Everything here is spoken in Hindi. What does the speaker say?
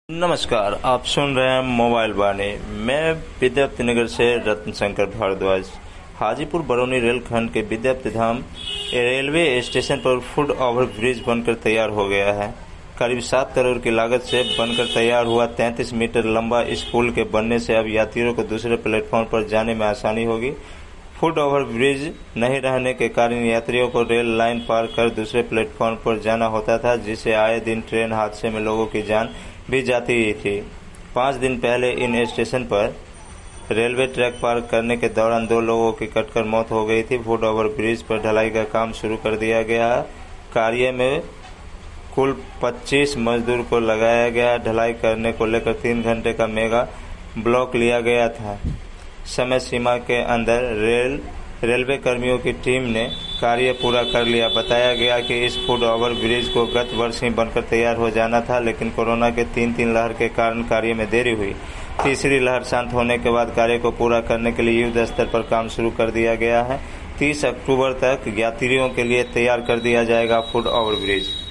नमस्कार, आप सुन रहे हैं मोबाइल वाणी। मैं विद्यापति नगर से रत्न शंकर भारद्वाज। हाजीपुर बरौनी रेलखंड के विद्यापति धाम रेलवे स्टेशन पर फुट ओवर ब्रिज बनकर तैयार हो गया है। करीब 7 करोड़ की लागत से बनकर तैयार हुआ 33 मीटर लंबा इस पुल के बनने से अब यात्रियों को दूसरे प्लेटफॉर्म पर जाने में आसानी होगी। फुट ओवर ब्रिज नहीं रहने के कारण यात्रियों को रेल लाइन पार कर दूसरे प्लेटफॉर्म पर जाना होता था, जिससे आए दिन ट्रेन हादसे में लोगों की जान भी जाती ही थी। 5 दिन पहले इन स्टेशन पर रेलवे ट्रैक पार करने के दौरान 2 लोगों की कटकर मौत हो गई थी। फुट ओवर ब्रिज पर ढलाई का काम शुरू कर दिया गया है। कार्य में कुल 25 मजदूर को लगाया गया। ढलाई करने को लेकर 3 घंटे का मेगा ब्लॉक लिया गया था। समय सीमा के अंदर रेलवे कर्मियों की टीम ने कार्य पूरा कर लिया। बताया गया कि इस फुट ओवर ब्रिज को गत वर्ष ही बनकर तैयार हो जाना था, लेकिन कोरोना के 3 लहर के कारण कार्य में देरी हुई। तीसरी लहर शांत होने के बाद कार्य को पूरा करने के लिए युद्ध स्तर पर काम शुरू कर दिया गया है। 30 अक्टूबर तक यात्रियों के लिए तैयार कर दिया जाएगा फुट ओवर ब्रिज।